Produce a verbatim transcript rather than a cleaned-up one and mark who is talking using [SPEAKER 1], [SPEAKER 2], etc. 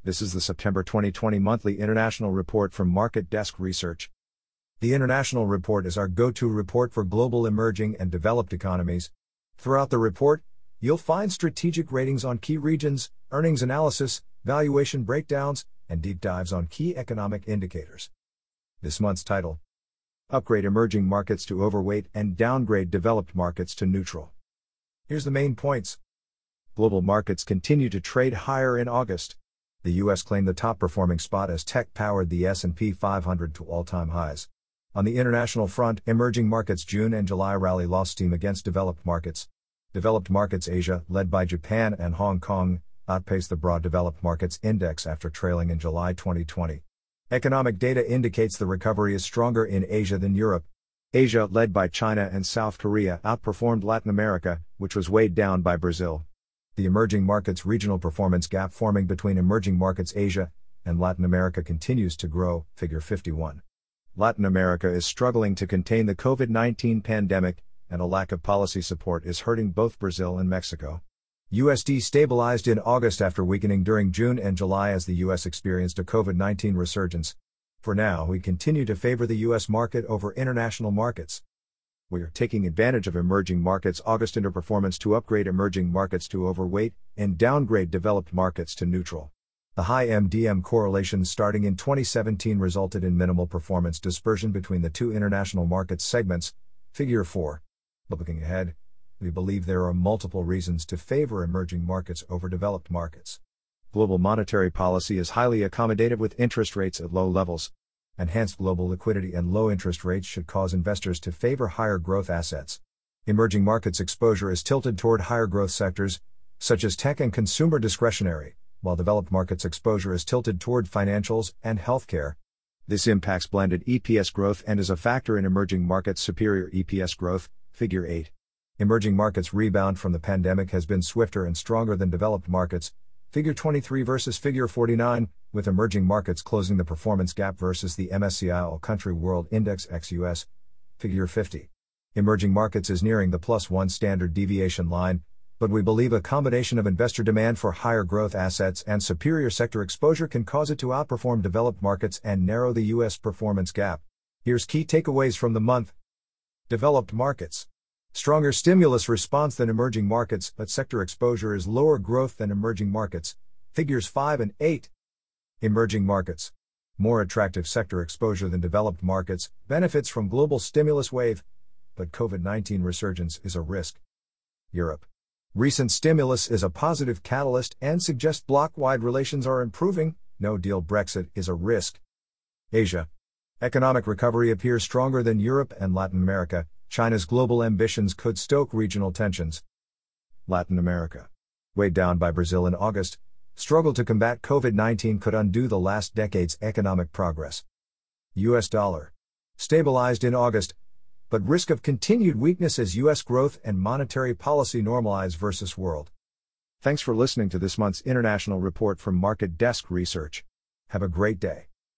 [SPEAKER 1] This is the September twenty twenty monthly international report from Market Desk Research. The international report is our go-to report for global emerging and developed economies. Throughout the report, you'll find strategic ratings on key regions, earnings analysis, valuation breakdowns, and deep dives on key economic indicators. This month's title: Upgrade Emerging Markets to Overweight and Downgrade Developed Markets to Neutral. Here's the main points. Global markets continue to trade higher in August. The U S claimed the top-performing spot as tech powered the S and P five hundred to all-time highs. On the international front, emerging markets June and July rally lost steam against developed markets. Developed markets Asia, led by Japan and Hong Kong, outpaced the broad developed markets index after trailing in July twenty twenty. Economic data indicates the recovery is stronger in Asia than Europe. Asia, led by China and South Korea, outperformed Latin America, which was weighed down by Brazil. The emerging markets regional performance gap forming between emerging markets Asia and Latin America continues to grow, figure fifty-one. Latin America is struggling to contain the COVID nineteen pandemic, and a lack of policy support is hurting both Brazil and Mexico. U S D stabilized in August after weakening during June and July as the U S experienced a COVID nineteen resurgence. For now, we continue to favor the U S market over international markets. We are taking advantage of emerging markets August underperformance to upgrade emerging markets to overweight and downgrade developed markets to neutral. The high M D M correlations starting in twenty seventeen resulted in minimal performance dispersion between the two international markets segments, figure four. But looking ahead, we believe there are multiple reasons to favor emerging markets over developed markets. Global monetary policy is highly accommodative with interest rates at low levels. Enhanced global liquidity and low interest rates should cause investors to favor higher growth assets. Emerging markets exposure is tilted toward higher growth sectors, such as tech and consumer discretionary, while developed markets exposure is tilted toward financials and healthcare. This impacts blended E P S growth and is a factor in emerging markets' superior E P S growth, figure eight. Emerging markets' rebound from the pandemic has been swifter and stronger than developed markets, figure twenty-three versus figure forty-nine, with emerging markets closing the performance gap versus the M S C I All-Country World Index ex-U S, figure fifty. Emerging markets is nearing the plus one standard deviation line, but we believe a combination of investor demand for higher growth assets and superior sector exposure can cause it to outperform developed markets and narrow the U S performance gap. Here's key takeaways from the month. Developed markets. Stronger stimulus response than emerging markets, but sector exposure is lower growth than emerging markets, figures five and eight. Emerging markets. More attractive sector exposure than developed markets, benefits from global stimulus wave, but COVID nineteen resurgence is a risk. Europe. Recent stimulus is a positive catalyst and suggests bloc-wide relations are improving, no-deal Brexit is a risk. Asia. Economic recovery appears stronger than Europe and Latin America. China's global ambitions could stoke regional tensions. Latin America. Weighed down by Brazil in August, struggle to combat COVID nineteen could undo the last decade's economic progress. U S dollar. Stabilized in August, but risk of continued weakness as U S growth and monetary policy normalize versus world. Thanks for listening to this month's international report from Market Desk Research. Have a great day.